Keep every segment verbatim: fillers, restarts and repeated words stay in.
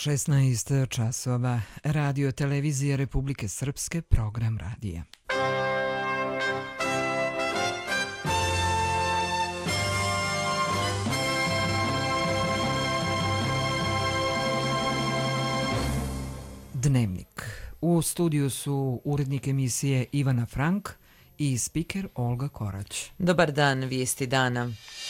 šesnaest časova. Radio televizije Republike Srpske, program radija. Dnevnik. U studiju su urednik emisije Ivana Frank i spiker Olga Korać. Dobar dan, vijesti dana.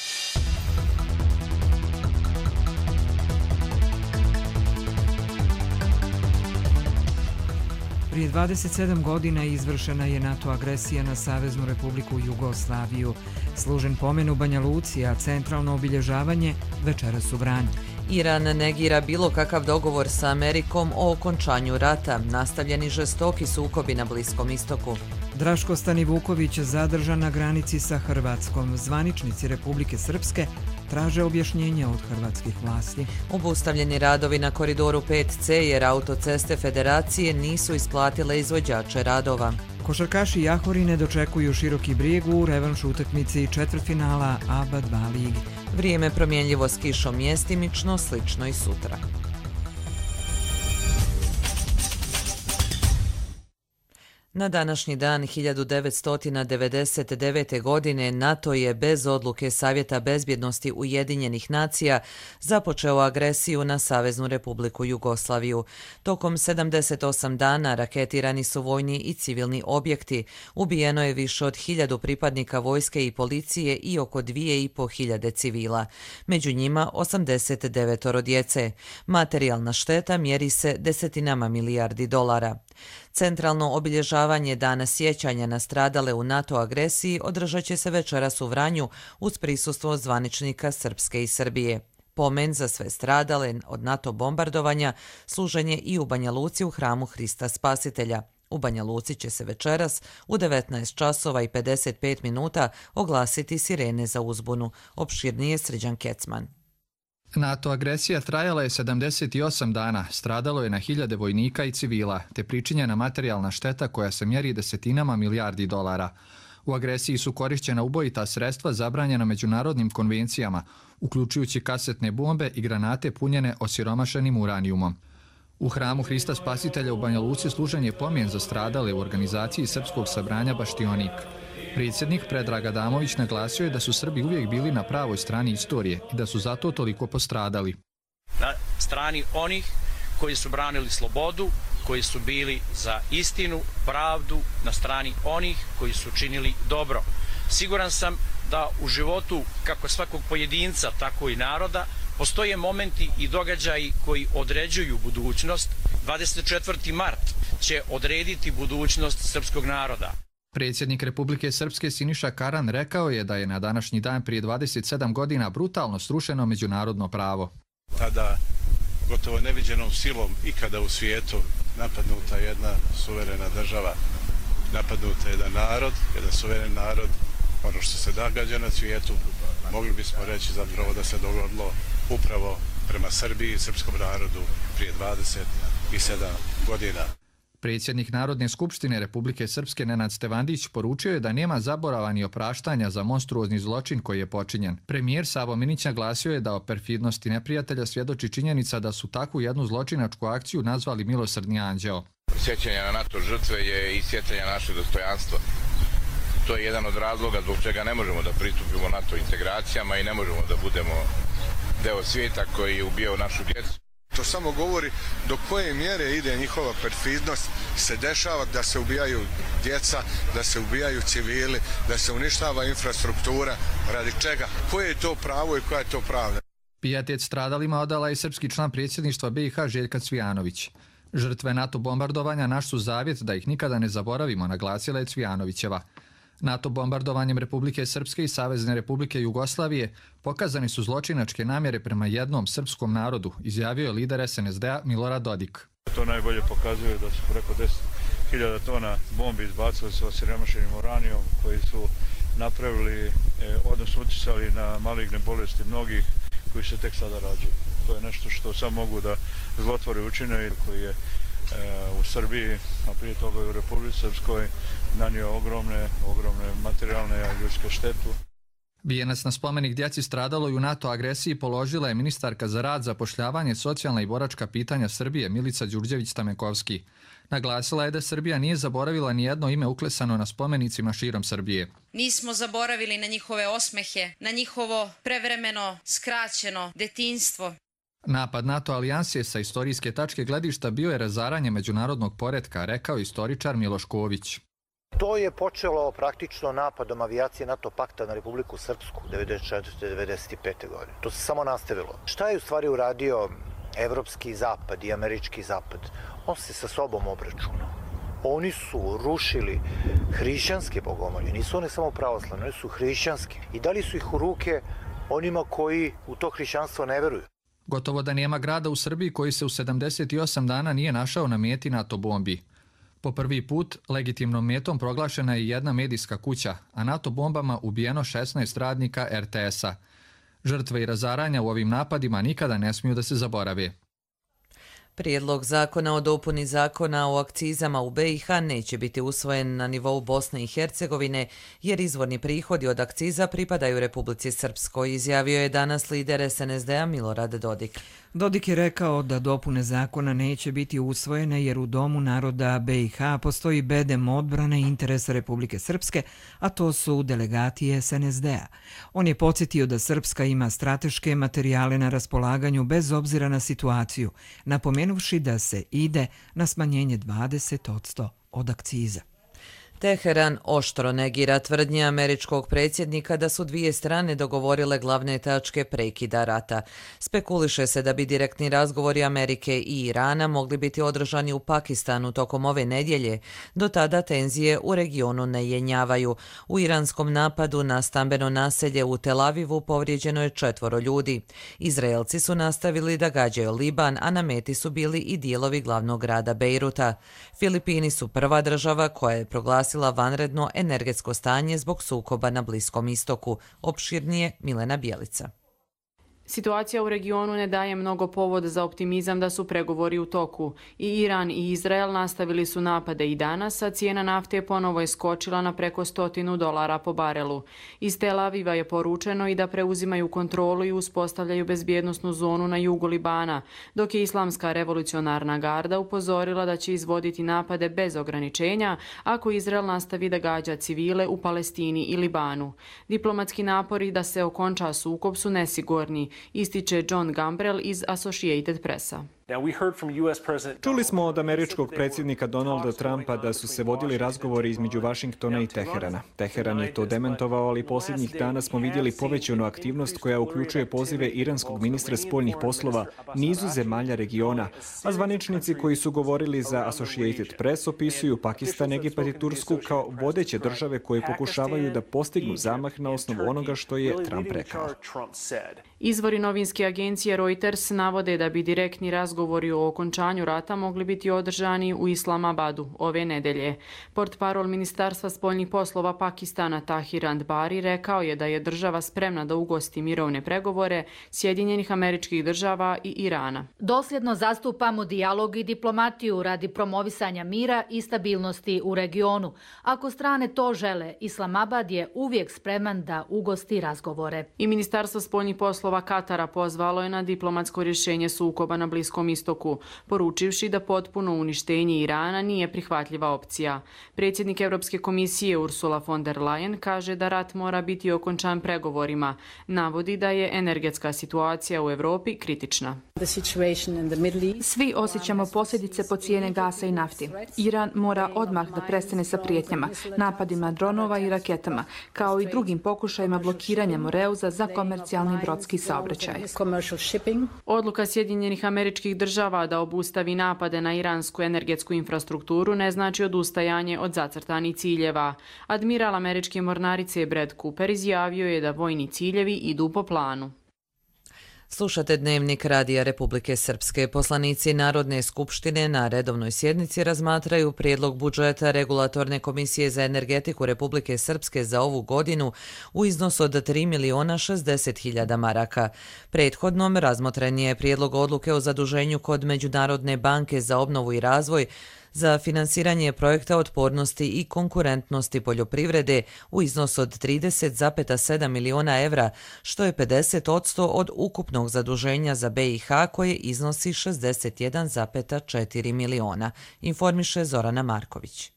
Prije dvadeset sedam godina izvršena je NATO agresija na Saveznu Republiku Jugoslaviju. Služen pomen u Banja Luci, a centralno obilježavanje večeras u Vranju. Iran negira bilo kakav dogovor sa Amerikom o okončanju rata. Nastavljeni žestoki sukobi na Bliskom istoku. Draško Stanivuković zadržan na granici sa Hrvatskom. Zvaničnici Republike Srpske traže objašnjenje od hrvatskih vlasti. Obustavljeni radovi na koridoru pet ce jer autoceste Federacije nisu isplatile izvođače radova. Košarkaši Jahorine dočekuju Široki Brijeg u revanš utakmici četvrtfinala A B A dva ligi. Vrijeme promjenljivo s kišom mjestimično, slično i sutra. Na današnji dan hiljadu devetsto devedeset devete. godine NATO je bez odluke Savjeta bezbjednosti Ujedinjenih nacija započeo agresiju na Saveznu Republiku Jugoslaviju. Tokom sedamdeset osam dana raketirani su vojni i civilni objekti, ubijeno je više od hiljadu pripadnika vojske i policije i oko dvije i po hiljade civila. Među njima osamdeset devet djece. Materijalna šteta mjeri se desetinama milijardi dolara. Centralno obilježavanje Dana sjećanja na stradale u NATO agresiji održat će se večeras u Vranju uz prisustvo zvaničnika Srpske i Srbije. Pomen za sve stradale od NATO bombardovanja služen je i u Banja Luci u hramu Hrista Spasitelja. U Banja Luci će se večeras u devetnaest časova i pedeset pet minuta oglasiti sirene za uzbunu. Opširnije Srđan Kecman. NATO agresija trajala je sedamdeset osam dana, stradalo je na hiljade vojnika i civila, te pričinjena materijalna šteta koja se mjeri desetinama milijardi dolara. U agresiji su korišćena ubojita sredstva zabranjena međunarodnim konvencijama, uključujući kasetne bombe i granate punjene osiromašenim uranijumom. U hramu Hrista Spasitelja u Banja Luci služen je pomen za stradale u organizaciji Srpskog sabranja Baštionik. Predsjednik Predrag Adamović naglasio je da su Srbi uvijek bili na pravoj strani istorije i da su zato toliko postradali. Na strani onih koji su branili slobodu, koji su bili za istinu, pravdu, na strani onih koji su činili dobro. Siguran sam da u životu kako svakog pojedinca, tako i naroda, postoje momenti i događaji koji određuju budućnost. dvadeset četvrti mart će odrediti budućnost srpskog naroda. Predsjednik Republike Srpske Siniša Karan rekao je da je na današnji dan prije dvadeset sedam godina brutalno srušeno međunarodno pravo. Tada gotovo neviđenom silom ikada u svijetu napadnuta jedna suverena država, napadnuta jedan narod, jedan suveren narod. Ono što se događa na svijetu, mogli bismo reći zapravo da se dogodilo upravo prema Srbiji i srpskom narodu prije dvadeset sedam godina. Predsjednik Narodne skupštine Republike Srpske Nenad Stevandić poručio je da nema zaborava ni opraštanja za monstruozni zločin koji je počinjen. Premijer Savo Minić naglasio je da o perfidnosti neprijatelja svjedoči činjenica da su takvu jednu zločinačku akciju nazvali milosrdni anđeo. Sjećanje na NATO žrtve je i sjećanje naše dostojanstva. To je jedan od razloga zbog čega ne možemo da pristupimo NATO integracijama i ne možemo da budemo deo svijeta koji je ubijao našu djecu. To samo govori do koje mjere ide njihova perfidnost, se dešava da se ubijaju djeca, da se ubijaju civili, da se uništava infrastruktura. Radi čega? Koje je to pravo i koja je to pravda? Pijetet stradalima odala je srpski član predsjedništva be i ha Željka Cvijanović. Žrtve NATO bombardovanja naš su zavjet da ih nikada ne zaboravimo, naglasila je Cvijanovićeva. NATO bombardovanjem Republike Srpske i Savezne Republike Jugoslavije pokazani su zločinačke namjere prema jednom srpskom narodu, izjavio je lider es en es de a Milorad Dodik. To najbolje pokazuje da su preko deset hiljada tona bombi izbacili sa osiromašenim uranijom koji su napravili, odnosno utjecali na maligne bolesti mnogih koji se tek sada rađaju. To je nešto što sam mogu da zlotvori učine koji je u Srbiji, a prije toga i u Republici Srpskoj, nanio ogromne, ogromne materijalne i ljudske štetu. Vijenac na spomenik djeci stradaloj u NATO agresiji položila je ministarka za rad, zapošljavanje, socijalna i boračka pitanja Srbije Milica Đurđević-Stamenkovski. Naglasila je da Srbija nije zaboravila ni jedno ime uklesano na spomenicima širom Srbije. Nismo zaboravili na njihove osmehe, na njihovo prevremeno, skraćeno detinjstvo. Napad NATO alijanse sa istorijske tačke gledišta bio je razaranje međunarodnog poretka, rekao istoričar Miloš Ković. To je počelo praktično napadom avijacije NATO pakta na Republiku Srpsku devedeset četvrte devedeset pete. godine. To se samo nastavilo. Šta je u stvari uradio evropski zapad i američki zapad? On se sa sobom obračunao. Oni su rušili hrišćanske bogomolje, nisu one samo pravoslavne, one su hrišćanske. I dali su ih u ruke onima koji u to hrišćanstvo ne veruju. Gotovo da nema grada u Srbiji koji se u sedamdeset osam dana nije našao na meti NATO bombi. Po prvi put legitimnom metom proglašena je jedna medijska kuća, a NATO bombama ubijeno šesnaest radnika er te esa. Žrtve i razaranja u ovim napadima nikada ne smiju da se zaborave. Prijedlog zakona o dopuni zakona o akcizama u be i ha neće biti usvojen na nivou Bosne i Hercegovine, jer izvorni prihodi od akciza pripadaju Republici Srpskoj, izjavio je danas lider es en es de a Milorad Dodik. Dodik je rekao da dopune zakona neće biti usvojene jer u Domu naroda be i ha postoji bedem odbrane interesa Republike Srpske, a to su delegati es en es de a. On je podsjetio da Srpska ima strateške materijale na raspolaganju bez obzira na situaciju, napomenuvši da se ide na smanjenje dvadeset posto od akciza. Teheran oštro negira tvrdnje američkog predsjednika da su dvije strane dogovorile glavne tačke prekida rata. Spekuliše se da bi direktni razgovori Amerike i Irana mogli biti održani u Pakistanu tokom ove nedjelje. Do tada tenzije u regionu ne jenjavaju. U iranskom napadu na stambeno naselje u Tel Avivu povrijeđeno je četvoro ljudi. Izraelci su nastavili da gađaju Liban, a na meti su bili i dijelovi glavnog grada Bejruta. Filipini su prva država koja je proglasila vanredno energetsko stanje zbog sukoba na Bliskom istoku. Opširnije Milena Bjelica. Situacija u regionu ne daje mnogo povoda za optimizam da su pregovori u toku. I Iran i Izrael nastavili su napade i danas, a cijena nafte ponovo je skočila na preko stotinu dolara po barelu. Iz Tel Aviva je poručeno i da preuzimaju kontrolu i uspostavljaju bezbjednosnu zonu na jugu Libana, dok je Islamska revolucionarna garda upozorila da će izvoditi napade bez ograničenja ako Izrael nastavi da gađa civile u Palestini i Libanu. Diplomatski napori da se okonča sukob su nesigurni, ističe John Gambrell iz Associated Pressa. Čuli smo od američkog predsjednika Donalda Trumpa da su se vodili razgovori između Vašingtona i Teherana. Teheran je to demantovao, ali posljednjih dana smo vidjeli povećanu aktivnost koja uključuje pozive iranskog ministra spoljnih poslova nizu zemalja regiona, a zvaničnici koji su govorili za Associated Press opisuju Pakistan, Egipat i Tursku kao vodeće države koje pokušavaju da postignu zamah na osnovu onoga što je Trump rekao. Izvori novinske agencije Reuters navode da bi direktni razgovori o okončanju rata mogli biti održani u Islamabadu ove nedelje. Portparol Ministarstva spoljnih poslova Pakistana Tahir Andbari rekao je da je država spremna da ugosti mirovne pregovore Sjedinjenih Američkih Država i Irana. Dosljedno zastupamo dijalog i diplomatiju radi promovisanja mira i stabilnosti u regionu. Ako strane to žele, Islamabad je uvijek spreman da ugosti razgovore. I Ministarstvo spoljnih poslova Katara pozvalo je na diplomatsko rješenje sukoba na Bliskom istoku, poručivši da potpuno uništenje Irana nije prihvatljiva opcija. Predsjednik Europske komisije Ursula von der Leyen kaže da rat mora biti okončan pregovorima. Navodi da je energetska situacija u Europi kritična. Svi osjećamo posljedice po cijene gasa i nafti. Iran mora odmah da prestane sa prijetnjama, napadima dronova i raketama, kao i drugim pokušajima blokiranja Moreuza za komercijalni brodski saobraćaj. Odluka Sjedinjenih Američkih Država da obustavi napade na iransku energetsku infrastrukturu ne znači odustajanje od zacrtanih ciljeva. Admiral američke mornarice Brad Cooper izjavio je da vojni ciljevi idu po planu. Slušate Dnevnik Radija Republike Srpske. Poslanici Narodne skupštine na redovnoj sjednici razmatraju prijedlog budžeta Regulatorne komisije za energetiku Republike Srpske za ovu godinu u iznosu od tri miliona šezdeset hiljada maraka. Prethodnom razmotren je prijedlog odluke o zaduženju kod Međunarodne banke za obnovu i razvoj za finansiranje projekta otpornosti i konkurentnosti poljoprivrede u iznosu od trideset zarez sedam miliona evra, što je pedeset posto od ukupnog zaduženja za B i H koje iznosi šezdeset jedan zarez četiri miliona, informiše Zorana Marković.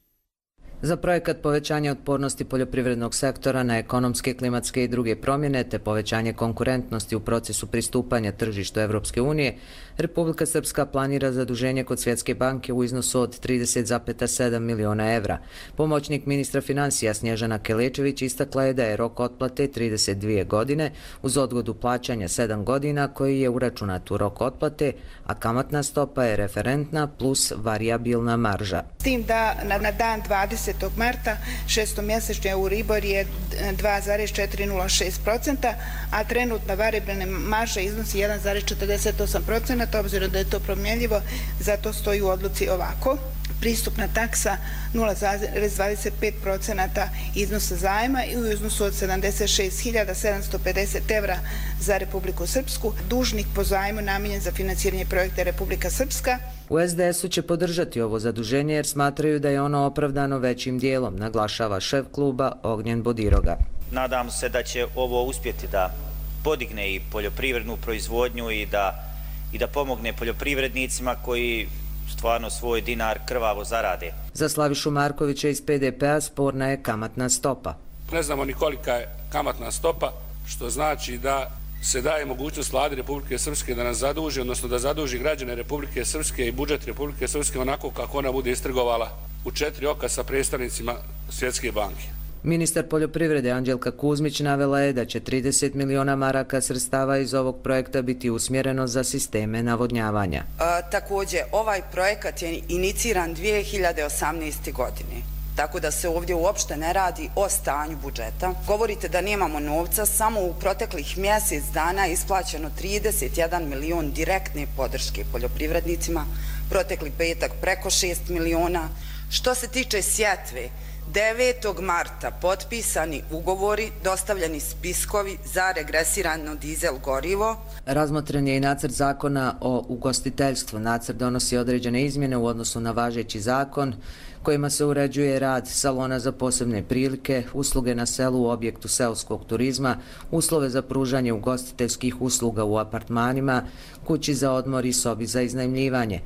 Za projekat povećanja otpornosti poljoprivrednog sektora na ekonomske, klimatske i druge promjene te povećanje konkurentnosti u procesu pristupanja tržištu Evropske unije, Republika Srpska planira zaduženje kod Svjetske banke u iznosu od trideset zarez sedam miliona evra. Pomoćnik ministra financija Snježana Kelečević istakla je da je rok otplate trideset dvije godine uz odgodu plaćanja sedam godina koji je uračunat u rok otplate, a kamatna stopa je referentna plus varijabilna marža. S tim da na dan dvadesetog marta šestomjesečni Euribor je dva zarez četiri nula šest procenta, a trenutna varijabilna marža iznosi jedan zarez četrdeset osam procenta, obzirom da je to promjenljivo, zato stoji u odluci ovako. Pristupna taksa nula zarez dvadeset pet procenta iznosa zajma i u iznosu od sedamdeset šest hiljada sedamsto pedeset evra za Republiku Srpsku. Dužnik po zajmu namijenjen za financiranje projekta Republika Srpska. U S D S-u će podržati ovo zaduženje jer smatraju da je ono opravdano većim dijelom, naglašava šef kluba Ognjen Bodiroga. Nadam se da će ovo uspjeti da podigne i poljoprivrednu proizvodnju i da i da pomogne poljoprivrednicima koji stvarno svoj dinar krvavo zarade. Za Slavišu Markovića iz P D P-a sporna je kamatna stopa. Ne znamo ni kolika je kamatna stopa, što znači da se daje mogućnost Vladi Republike Srpske da nas zaduži, odnosno da zaduži građane Republike Srpske i budžet Republike Srpske onako kako ona bude istrgovala u četiri oka sa predstavnicima Svjetske banke. Ministar poljoprivrede Anđelka Kuzmić navela je da će trideset miliona maraka sredstava iz ovog projekta biti usmjereno za sisteme navodnjavanja. E, također, ovaj projekat je iniciran dvije hiljade osamnaeste. godine. Tako da se ovdje uopšte ne radi o stanju budžeta. Govorite da nemamo novca, samo u proteklih mjesec dana je isplaćeno trideset jedan milion direktne podrške poljoprivrednicima, protekli petak preko šest miliona. Što se tiče sjetve, devetog marta potpisani ugovori, dostavljeni spiskovi za regresirano dizel gorivo. Razmotren je i nacrt zakona o ugostiteljstvu. Nacrt donosi određene izmjene u odnosu na važeći zakon, kojima se uređuje rad salona za posebne prilike, usluge na selu u objektu seoskog turizma, uslove za pružanje ugostiteljskih usluga u apartmanima, kući za odmor i sobi za iznajmljivanje.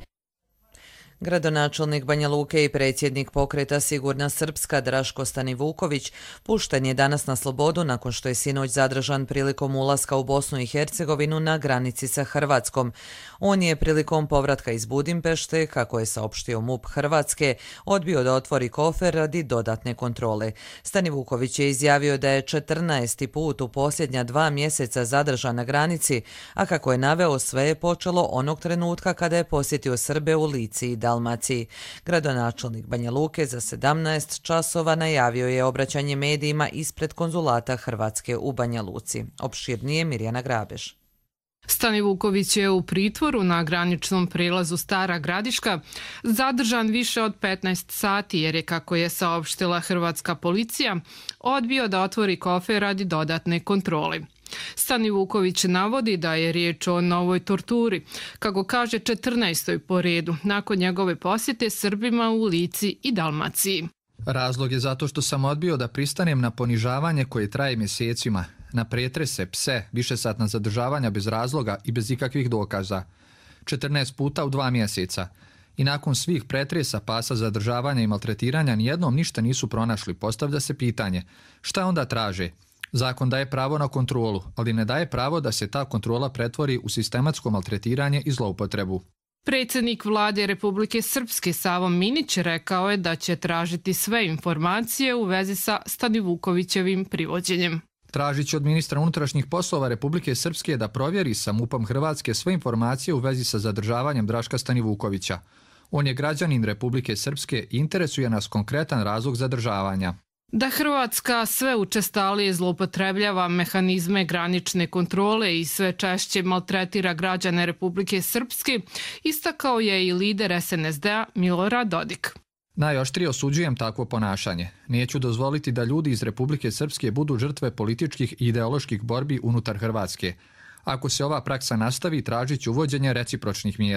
Gradonačelnik Banja Luke i predsjednik pokreta Sigurna Srpska Draško Stanivuković pušten je danas na slobodu nakon što je sinoć zadržan prilikom ulaska u Bosnu i Hercegovinu na granici sa Hrvatskom. On je prilikom povratka iz Budimpešte, kako je saopštio MUP Hrvatske, odbio da otvori kofer radi dodatne kontrole. Stanivuković je izjavio da je četrnaesti put u posljednja dva mjeseca zadržan na granici, a kako je naveo, sve je počelo onog trenutka kada je posjetio Srbe u Lici i Dalmaciji. Gradonačelnik Banja Luke za sedamnaest časova najavio je obraćanje medijima ispred konzulata Hrvatske u Banja Luci. Opširnije Mirjana Grabež. Stanivuković je u pritvoru na graničnom prelazu Stara Gradiška zadržan više od petnaest sati jer je, kako je saopštila hrvatska policija, odbio da otvori kofer radi dodatne kontrole. Stanivuković navodi da je riječ o novoj torturi, kako kaže četrnaestoj po redu, nakon njegove posjete Srbima u Lici i Dalmaciji. Razlog je zato što sam odbio da pristanem na ponižavanje koje traje mjesecima, na pretrese, pse, višesatna zadržavanja bez razloga i bez ikakvih dokaza. četrnaest puta u dva mjeseca. I nakon svih pretresa, pasa, zadržavanja i maltretiranja nijednom ništa nisu pronašli. Postavlja se pitanje, šta onda traže? Zakon daje pravo na kontrolu, ali ne daje pravo da se ta kontrola pretvori u sistematsko maltretiranje i zloupotrebu. Predsjednik vlade Republike Srpske Savo Minić rekao je da će tražiti sve informacije u vezi sa Stanivukovićevim privođenjem. Tražit će od ministra unutrašnjih poslova Republike Srpske da provjeri sa MUP-om Hrvatske sve informacije u vezi sa zadržavanjem Draška Stanivukovića. On je građanin Republike Srpske i interesuje nas konkretan razlog zadržavanja. Da Hrvatska sve učestalije zloupotrebljava mehanizme granične kontrole i sve češće maltretira građane Republike Srpske, istakao je i lider S N S D-a Milorad Dodik. Najoštrije osuđujem takvo ponašanje. Neću dozvoliti da ljudi iz Republike Srpske budu žrtve političkih i ideoloških borbi unutar Hrvatske. Ako se ova praksa nastavi, tražit ću uvođenje recipročnih mjera.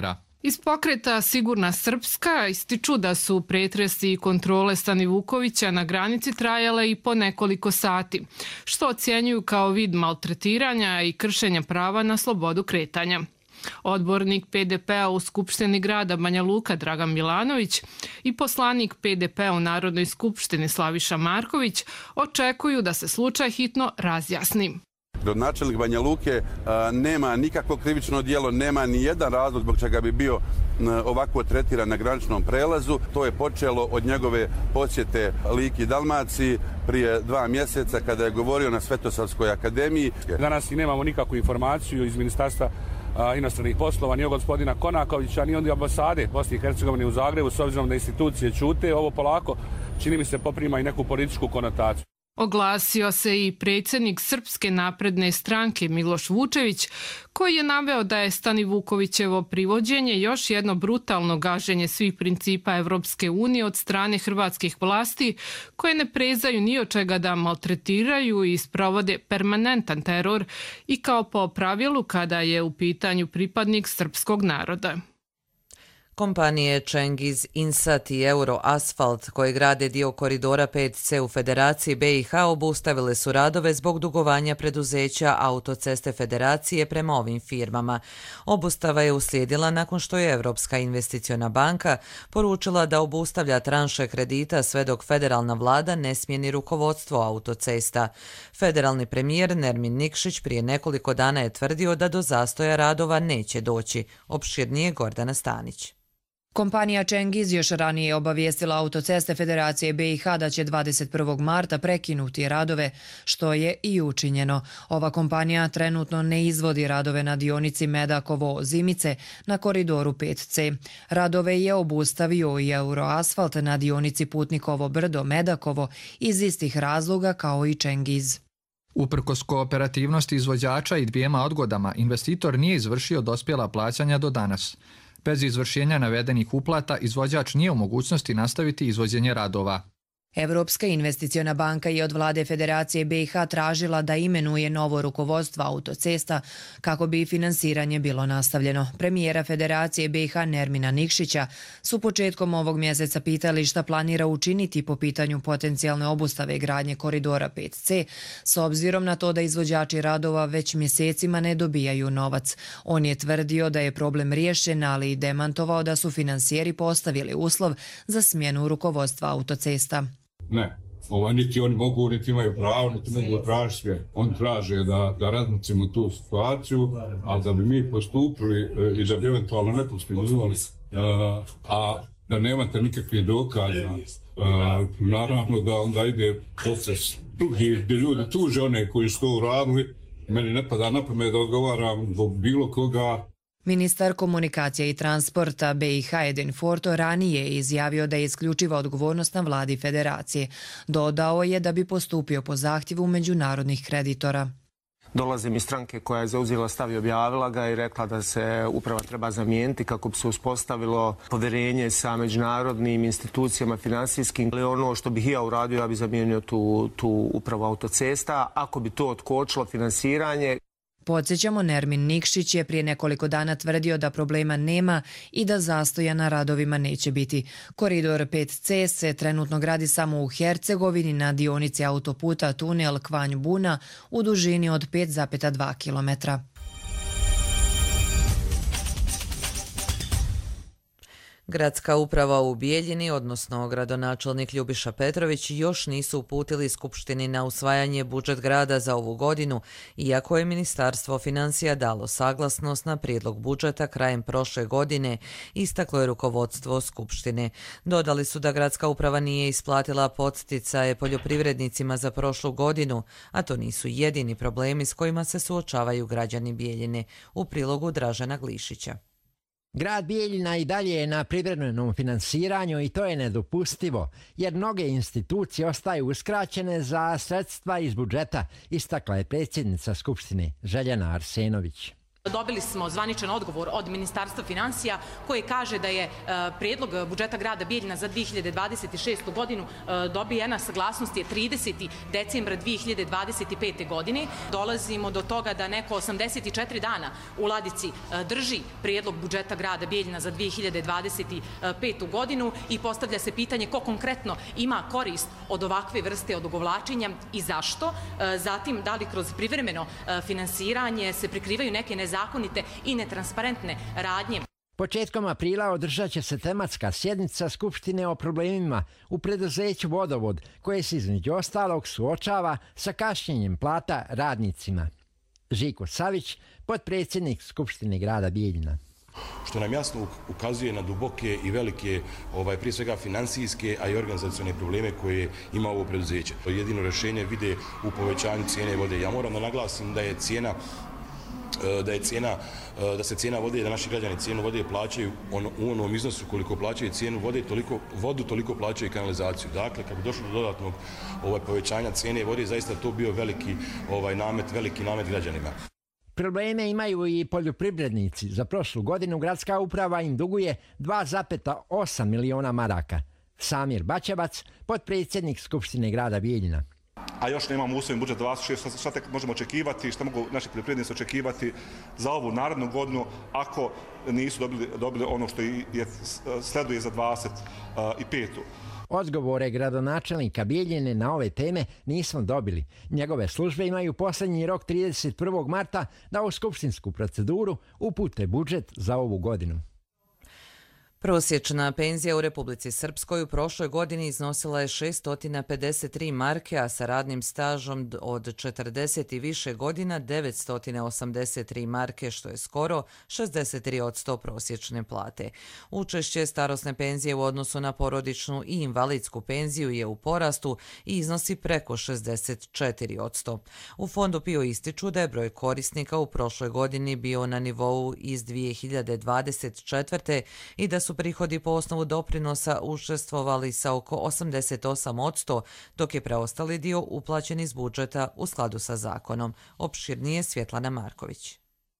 Iz pokreta Sigurna Srpska ističu da su pretresi i kontrole Stanivukovića na granici trajale i po nekoliko sati, što ocjenjuju kao vid maltretiranja i kršenja prava na slobodu kretanja. Odbornik P D P-a u Skupštini grada Banja Luka Dragan Milanović i poslanik P D P-a u Narodnoj skupštini Slaviša Marković očekuju da se slučaj hitno razjasni. Gradonačelnik Banja Luke nema nikakvo krivično djelo, nema ni jedan razlog zbog čega bi bio ovako tretiran na graničnom prelazu. To je počelo od njegove posjete Liki i Dalmaciji prije dva mjeseca kada je govorio na Svetosavskoj akademiji. Danas i nemamo nikakvu informaciju iz Ministarstva inostranih poslova, ni od gospodina Konakovića, ni od ambasade Bosne i Hercegovine u Zagrebu, s obzirom da institucije ćute. Ovo polako, čini mi se, poprima i neku političku konotaciju. Oglasio se i predsjednik Srpske napredne stranke Miloš Vučević, koji je naveo da je Stanivukovićevo privođenje još jedno brutalno gaženje svih principa Evropske unije od strane hrvatskih vlasti, koje ne prezaju ni od čega da maltretiraju i sprovode permanentan teror i kao po pravilu kada je u pitanju pripadnik srpskog naroda. Kompanije Cengiz, Insat i Euroasfalt, koje grade dio koridora pet ce u Federaciji B i H, obustavile su radove zbog dugovanja preduzeća Autoceste Federacije prema ovim firmama. Obustava je uslijedila nakon što je Evropska investiciona banka poručila da obustavlja tranše kredita sve dok federalna vlada ne smijeni rukovodstvo autocesta. Federalni premijer Nermin Nikšić prije nekoliko dana je tvrdio da do zastoja radova neće doći. Opširnije Gordana Stanić. Kompanija Cengiz još ranije obavijestila Autoceste Federacije B i H da će dvadeset prvog marta prekinuti radove, što je i učinjeno. Ova kompanija trenutno ne izvodi radove na dionici Medakovo-Zimice na koridoru pet ce. Radove je obustavio i Euroasfalt na dionici Putnikovo Brdo-Medakovo iz istih razloga kao i Cengiz. Uprkos kooperativnosti izvođača i dvijema odgodama, investitor nije izvršio dospjela plaćanja do danas. Bez izvršenja navedenih uplata, izvođač nije u mogućnosti nastaviti izvođenje radova. Evropska investiciona banka je od vlade Federacije B i H tražila da imenuje novo rukovodstvo autocesta kako bi finansiranje bilo nastavljeno. Premijera Federacije B i H Nermina Nikšića su početkom ovog mjeseca pitali šta planira učiniti po pitanju potencijalne obustave gradnje koridora pet ce, s obzirom na to da izvođači radova već mjesecima ne dobijaju novac. On je tvrdio da je problem riješen, ali i demantovao da su finansijeri postavili uslov za smjenu rukovodstva autocesta. Ne, ova, niti oni mogu, niti imaju pravo, niti mogu tražiti sve. On traže da, da razmocimo tu situaciju, a da bi mi postupili e, i da bi eventualno ne postupili, e, a da nemate nikakve dokaze, e, naravno da onda ide proces drugi, gdje ljudi tuže one koji su to uradili. Meni ne pada na pamet da odgovaram zbog bilo koga. Ministar komunikacije i transporta B i H Edin Forto ranije je izjavio da je isključiva odgovornost na vladi Federacije. Dodao je da bi postupio po zahtjevu međunarodnih kreditora. Dolazim iz stranke koja je zauzela stav i objavila ga i rekla da se uprava treba zamijeniti kako bi se uspostavilo povjerenje sa međunarodnim institucijama finansijskim. Ali ono što bih ja uradio, ja bih zamijenio tu, tu upravu autocesta. Ako bi to otkočilo finansiranje. Podsjećamo, Nermin Nikšić je prije nekoliko dana tvrdio da problema nema i da zastoja na radovima neće biti. Koridor pet ce se trenutno gradi samo u Hercegovini na dionici autoputa tunel Kvanj-Buna u dužini od pet zarez dva kilometra. Gradska uprava u Bijeljini, odnosno gradonačelnik Ljubiša Petrović, još nisu uputili Skupštini na usvajanje budžet grada za ovu godinu, iako je Ministarstvo financija dalo saglasnost na prijedlog budžeta krajem prošle godine, istaklo je rukovodstvo Skupštine. Dodali su da gradska uprava nije isplatila podsticaje poljoprivrednicima za prošlu godinu, a to nisu jedini problemi s kojima se suočavaju građani Bijeljine, u prilogu Dražena Glišića. Grad Bijeljina i dalje je na privremenom finansiranju i to je nedopustivo, jer mnoge institucije ostaju uskraćene za sredstva iz budžeta, istakla je predsjednica Skupštine Željana Arsenović. Dobili smo zvaničan odgovor od Ministarstva financija koji kaže da je prijedlog budžeta grada Bijeljina za dvije hiljade dvadeset šestu godinu dobijena saglasnost je tridesetog decembra dvije hiljade dvadeset pete. godine. Dolazimo do toga da neko osamdeset četiri dana u ladici drži prijedlog budžeta grada Bijeljina za dvije hiljade dvadeset petu. godinu i postavlja se pitanje ko konkretno ima korist od ovakve vrste odugovlačenja i zašto. Zatim, da li kroz privremeno finansiranje se prikrivaju neke nezakonite zakonite i netransparentne radnje. Početkom aprila održat će se tematska sjednica Skupštine o problemima u preduzeću Vodovod, koje se između ostalog suočava sa kašnjenjem plata radnicima. Žiko Savić, potpredsjednik Skupštine grada Bijeljina. Što nam jasno ukazuje na duboke i velike, ovaj, prije svega financijske, a i organizacione probleme koje ima ovo preduzeće. Jedino rješenje vide u povećanju cijene vode. Ja moram da naglasim da je cijena da je cijena, da se cijena vode, da naši građani cijenu vode plaćaju on, u onom iznosu koliko plaćaju cijenu vode, toliko vodu, toliko plaćaju i kanalizaciju. Dakle, kad bi došlo do dodatnog ovaj, povećanja cijene vode, zaista to bio veliki ovaj, namet, veliki namet građanima. Probleme imaju i poljoprivrednici. Za prošlu godinu gradska uprava im duguje dva zarez osam miliona maraka. Samir Bačevac, potpredsjednik Skupštine grada Bijeljina. A još nemamo usvojen budžet dvadeset šest, šta tek možemo očekivati, šta mogu naši poljoprivrednici očekivati za ovu narednu godinu ako nisu dobili, dobili ono što je sleduje za dvadeset petu. Odgovore gradonačelnika Bijeljine na ove teme nismo dobili. Njegove službe imaju posljednji rok trideset prvog marta da u skupštinsku proceduru upute budžet za ovu godinu. Prosječna penzija u Republici Srpskoj u prošloj godini iznosila je šesto pedeset tri marke, a sa radnim stažom od četrdeset i više godina devetsto osamdeset tri marke, što je skoro šezdeset tri posto prosječne plate. Učešće starosne penzije u odnosu na porodičnu i invalidsku penziju je u porastu i iznosi preko šezdeset četiri posto. U Fondu PIO ističu da je broj korisnika u prošloj godini bio na nivou iz dvije hiljade dvadeset četvrte. i da su prihodi po osnovu doprinosa učestvovali sa oko osamdeset osam posto, dok je preostali dio uplaćen iz budžeta u skladu sa zakonom. Opširnije Svjetlana Marković.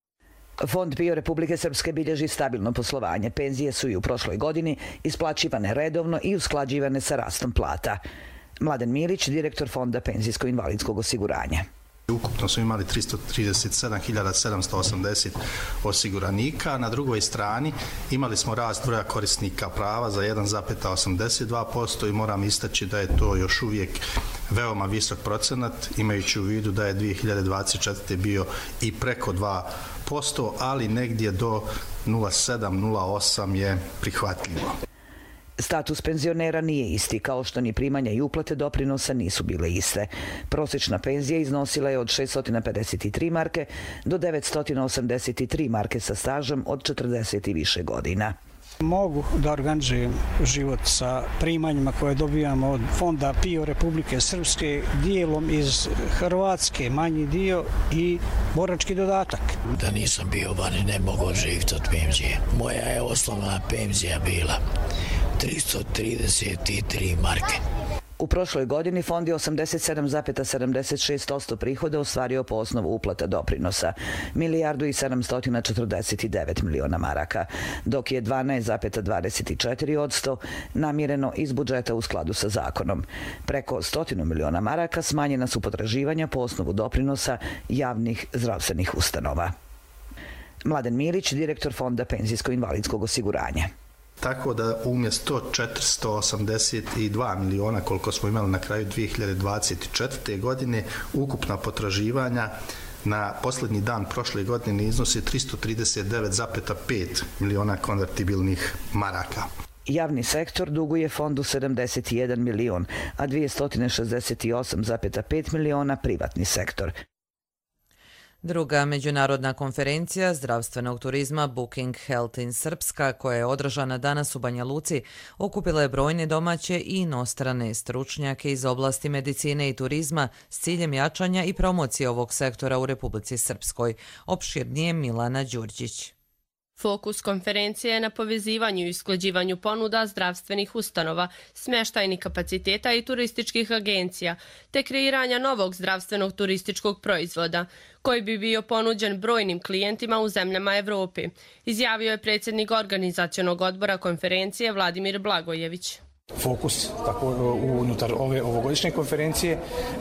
Fond PIO Republike Srpske bilježi stabilno poslovanje. Penzije su i u prošloj godini isplaćivane redovno i usklađivane sa rastom plata. Mladen Milić, direktor Fonda penzijsko-invalidskog osiguranja. Ukupno smo imali tristo trideset sedam hiljada sedamsto osamdeset osiguranika. Na drugoj strani imali smo rast broja korisnika prava za jedan zarez osamdeset dva posto i moram istaći da je to još uvijek veoma visok procenat, imajući u vidu da je dvije hiljade dvadeset četvrte bio i preko dva posto, ali negdje do nula zarez sedam nula osam je prihvatljivo. Status penzionera nije isti, kao što ni primanja i uplate doprinosa nisu bile iste. Prosječna penzija iznosila je od šesto pedeset tri marke do devetsto osamdeset tri marke sa stažom od četrdeset i više godina. Mogu da organizujem život sa primanjima koje dobijamo od Fonda PIO Republike Srpske, dijelom iz Hrvatske, manji dio i borački dodatak. Da nisam bio vani, ne mogu živjeti od penzije. Moja je osnovna penzija bila tristo trideset tri marke. U prošloj godini fond je osamdeset sedam zarez sedamdeset šest posto prihoda ostvario po osnovu uplata doprinosa, milijardu i sedamsto četrdeset devet miliona maraka, dok je dvanaest zarez dvadeset četiri posto namireno iz budžeta u skladu sa zakonom. Preko stotinu miliona maraka smanjena su potraživanja po osnovu doprinosa javnih zdravstvenih ustanova. Mladen Milić, direktor Fonda penzijsko-invalidskog osiguranja. Tako da umjesto četiristo osamdeset dva miliona koliko smo imali na kraju dvije hiljade dvadeset četvrte. godine, ukupna potraživanja na posljednji dan prošle godine iznosi tristo trideset devet zarez pet miliona konvertibilnih maraka. Javni sektor duguje fondu sedamdeset jedan milion, a dvjesto šezdeset osam zarez pet miliona privatni sektor. Druga međunarodna konferencija zdravstvenog turizma Booking Health in Srpska, koja je održana danas u Banja Luci, okupila je brojne domaće i inostrane stručnjake iz oblasti medicine i turizma s ciljem jačanja i promocije ovog sektora u Republici Srpskoj. Opširnije Milana Đurđić. Fokus konferencije je na povezivanju i usklađivanju ponuda zdravstvenih ustanova, smještajnih kapaciteta i turističkih agencija, te kreiranja novog zdravstvenog turističkog proizvoda, koji bi bio ponuđen brojnim klijentima u zemljama Evrope, izjavio je predsjednik organizacionog odbora konferencije Vladimir Blagojević. Fokus tako unutar ove ovogodišnje konferencije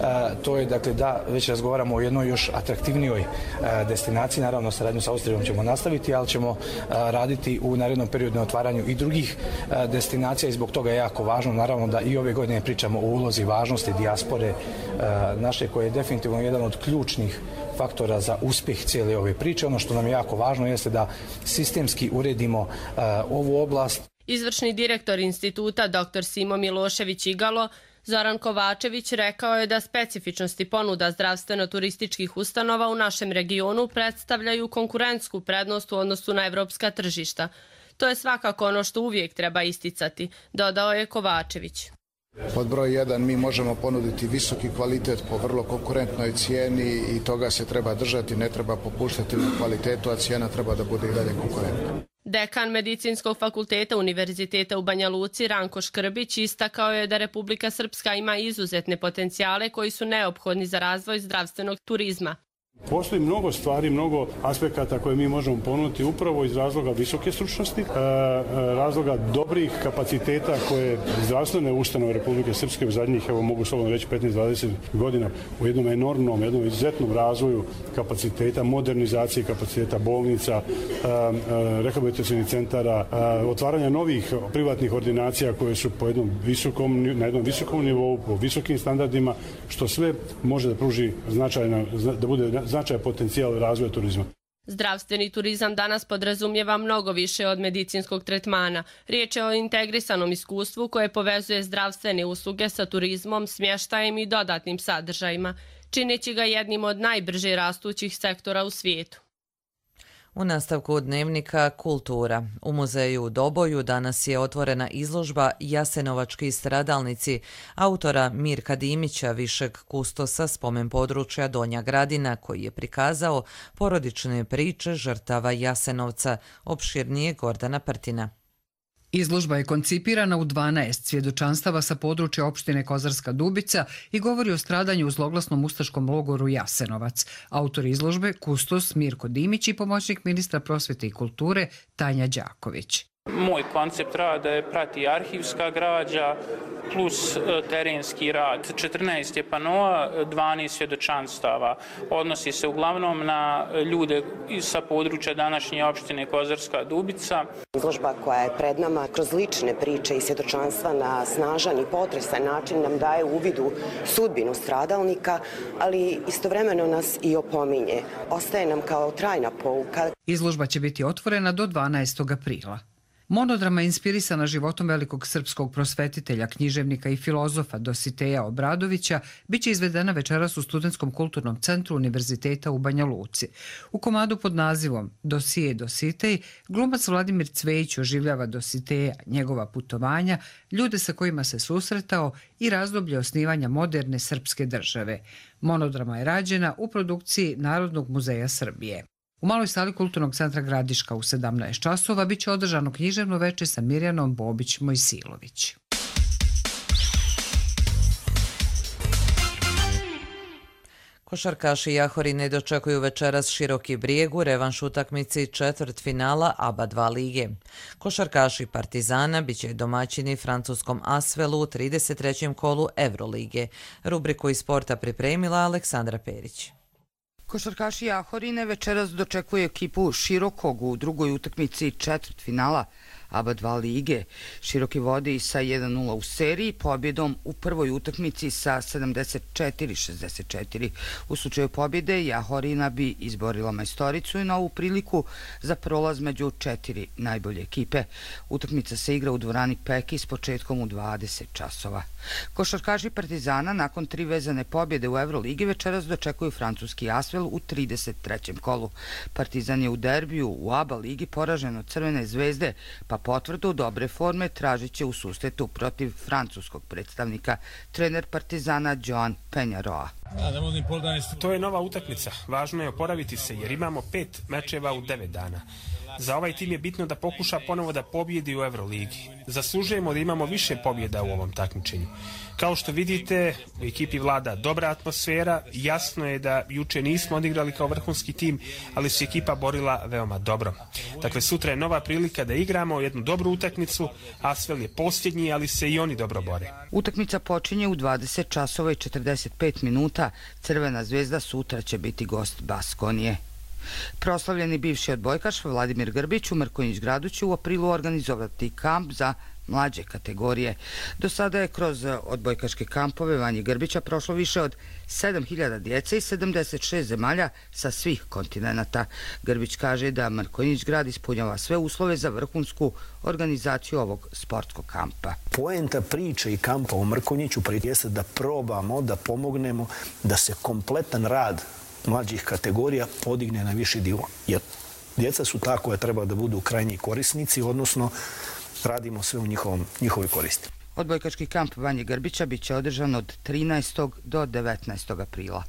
to je dakle da već razgovaramo o jednoj još atraktivnijoj destinaciji, naravno saradnju sa Austrijom ćemo nastaviti, ali ćemo raditi u narednom periodu na otvaranju i drugih destinacija i zbog toga je jako važno naravno da i ove godine pričamo o ulozi i važnosti dijaspore naše koje je definitivno jedan od ključnih faktora za uspjeh cijele ove priče. Ono što nam je jako važno jeste da sistemski uredimo ovu oblast. Izvršni direktor instituta dr Simo Milošević Igalo, Zoran Kovačević, rekao je da specifičnosti ponuda zdravstveno-turističkih ustanova u našem regionu predstavljaju konkurentsku prednost u odnosu na evropska tržišta. To je svakako ono što uvijek treba isticati, dodao je Kovačević. Pod broj jedan mi možemo ponuditi visoki kvalitet po vrlo konkurentnoj cijeni i toga se treba držati, ne treba popuštati na kvalitetu, a cijena treba da bude i dalje konkurentna. Dekan Medicinskog fakulteta Univerziteta u Banja Luci Ranko Škrbić istakao je da Republika Srpska ima izuzetne potencijale koji su neophodni za razvoj zdravstvenog turizma. Postoji mnogo stvari, mnogo aspekata koje mi možemo ponuditi upravo iz razloga visoke stručnosti, razloga dobrih kapaciteta koje zdravstvene ustanove Republike Srpske u zadnjih, evo mogu slobodno reći, petnaest do dvadeset godina u jednom enormnom, jednom izuzetnom razvoju kapaciteta, modernizacije kapaciteta bolnica, rehabilitacionih centara, otvaranja novih privatnih ordinacija koje su po jednom visokom, na jednom visokom nivou, po visokim standardima, što sve može da pruži značajna, da bude značajan potencijal razvoja turizma. Zdravstveni turizam danas podrazumijeva mnogo više od medicinskog tretmana. Riječ je o integrisanom iskustvu koje povezuje zdravstvene usluge sa turizmom, smještajem i dodatnim sadržajima, čineći ga jednim od najbrže rastućih sektora u svijetu. U nastavku dnevnika Kultura. U muzeju u Doboju danas je otvorena izložba Jasenovački stradalnici autora Mirka Dimića, višeg kustosa spomen područja Donja Gradina, koji je prikazao porodične priče žrtava Jasenovca, opširnije Gordana Prtina. Izložba je koncipirana u dvanaest svjedočanstava sa područja opštine Kozarska Dubica i govori o stradanju u zloglasnom ustaškom logoru Jasenovac. Autor izložbe kustos Mirko Dimić i pomoćnik ministra prosvjete i kulture Tanja Đaković. Moj koncept rada je prati arhivska građa plus terenski rad. četrnaest je panoa, dvanaest svjedočanstava. Odnosi se uglavnom na ljude sa područja današnje opštine Kozarska Dubica. Izložba koja je pred nama kroz lične priče i svjedočanstva na snažan i potresan način nam daje uvid u sudbinu stradalnika, ali istovremeno nas i opominje. Ostaje nam kao trajna pouka. Izložba će biti otvorena do dvanaestog aprila. Monodrama inspirisana životom velikog srpskog prosvetitelja, književnika i filozofa Dositeja Obradovića biće izvedena večeras u Studentskom kulturnom centru Univerziteta u Banja Luci. U komadu pod nazivom Dosije Dositej glumac Vladimir Cvejić oživljava Dositeja, njegova putovanja, ljude sa kojima se susretao i razdoblje osnivanja moderne srpske države. Monodrama je rađena u produkciji Narodnog muzeja Srbije. U maloj sali Kulturnog centra Gradiška u sedamnaest časova biće održano književno veče sa Mirjanom Bobić-Mojsilović. Košarkaši Jahorine dočekuju večeras Široki Brijeg u revanš utakmici četvrtfinala A B A dva lige. Košarkaši Partizana biće domaćini francuskom Asvelu u trideset trećem kolu Evrolige. Rubriku iz sporta pripremila Aleksandra Perić. Košarkaši Jahorine večeras dočekuje ekipu Širokog u drugoj utakmici četvrtfinala A B A dva lige. Široki vodi sa jedan nula u seriji, pobjedom u prvoj utakmici sa sedamdeset četiri šezdeset četiri. U slučaju pobjede Jahorina bi izborila majstoricu i novu priliku za prolaz među četiri najbolje ekipe. Utakmica se igra u dvorani Peki s početkom u dvadeset časova. Košarkaši Partizana nakon tri vezane pobjede u Evroligi večeras dočekuju francuski Asvel u trideset trećem kolu. Partizan je u derbiju u A B A ligi poražen od Crvene zvezde, pa potvrdu dobre forme tražit će u susretu protiv francuskog predstavnika, trener Partizana Joan Penjaroa. To je nova utakmica. Važno je oporaviti se jer imamo pet mečeva u devet dana. Za ovaj tim je bitno da pokuša ponovo da pobjedi u Euroligi. Zaslužujemo da imamo više pobjeda u ovom takmičenju. Kao što vidite, u ekipi vlada dobra atmosfera. Jasno je da juče nismo odigrali kao vrhunski tim, ali se ekipa borila veoma dobro. Dakle, sutra je nova prilika da igramo jednu dobru utakmicu. Asvel je posljednji, ali se i oni dobro bore. Utakmica počinje u dvadeset časova i četrdeset pet minuta. Crvena zvezda sutra će biti gost Baskonije. Proslavljeni bivši odbojkaš Vladimir Grbić u Mrkonjić Gradu će u aprilu organizovati kamp za mlađe kategorije. Do sada je kroz odbojkaške kampove Vanje Grbića prošlo više od sedam hiljada djece iz sedamdeset šest zemalja sa svih kontinenata. Grbić kaže da Mrkonjić Grad ispunjava sve uslove za vrhunsku organizaciju ovog sportskog kampa. Poenta priče i kampa u Mrkonjiću jeste da probamo, da pomognemo da se kompletan rad mlađih kategorija podigne na viši nivo. Jer djeca su ta koja treba da budu krajnji korisnici, odnosno radimo sve u njihovom, njihovoj koristi. Odbojkaški kamp Vanje Grbića bit će održan od trinaestog do devetnaestog aprila.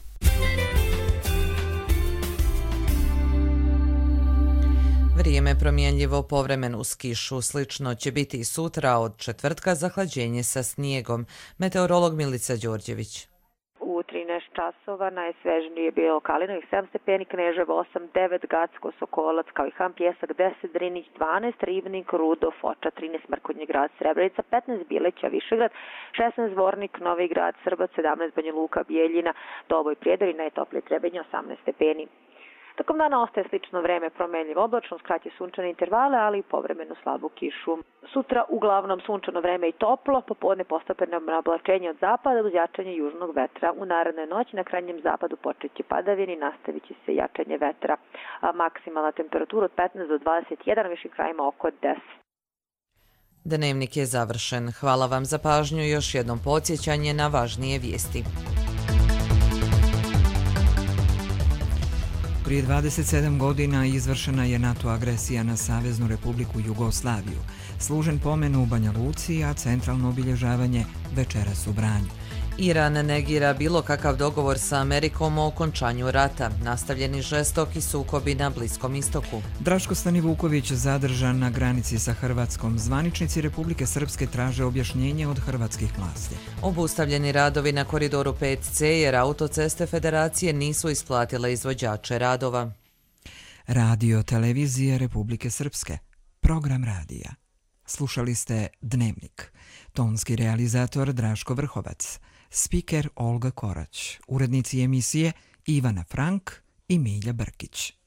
Vrijeme promjenljivo, povremeno uz kišu. Slično će biti i sutra, od četvrtka zahlađenje sa snijegom. Meteorolog Milica Đorđević. U trinaest časova najsvežnije je bilo Kalinovih sedam stepeni, Kneževo osam, devet, Gacko, Sokolac, kao i Ham Pjesak deset, Drinić dvanaest, Ribnik, Rudo, Foča trinaest, Mrkonji Grad, Srebrenica petnaest, Bileća, Višegrad šesnaest, Zvornik, Novi Grad, Srbac sedamnaest, Banja Luka, Bijeljina, Doboj, Prijedor i najtoplije Trebinje osamnaest stepeni. Tokom dana ostaje slično vreme, promenljivo oblačno, skratje sunčane intervale, ali i povremenu slabu kišu. Sutra uglavnom sunčano vreme i toplo, popodne postepeno oblačenje od zapada uz jačanje južnog vetra. U narednoj noći na krajnjem zapadu počeće padavine i nastavit će se jačanje vetra. A maksimalna temperatura od petnaest do dvadeset jedan, višim krajima oko deset. Dnevnik je završen. Hvala vam za pažnju i još jednom podsjećanje na važnije vijesti. Prije dvadeset sedam godina izvršena je NATO agresija na Saveznu Republiku Jugoslaviju. Služen pomen u Banja Luci, a centralno obilježavanje večeras u Vranju. Iran negira bilo kakav dogovor sa Amerikom o okončanju rata. Nastavljeni žestoki sukobi na Bliskom istoku. Draško Stanivuković zadržan na granici sa Hrvatskom. Zvaničnici Republike Srpske traže objašnjenje od hrvatskih vlasti. Obustavljeni radovi na koridoru pet ce jer autoceste Federacije nisu isplatile izvođače radova. Radio Televizije Republike Srpske. Program radija. Slušali ste Dnevnik. Tonski realizator Draško Vrhovac. Spiker Olga Korać. Urednici emisije Ivana Frank i Milja Brkić.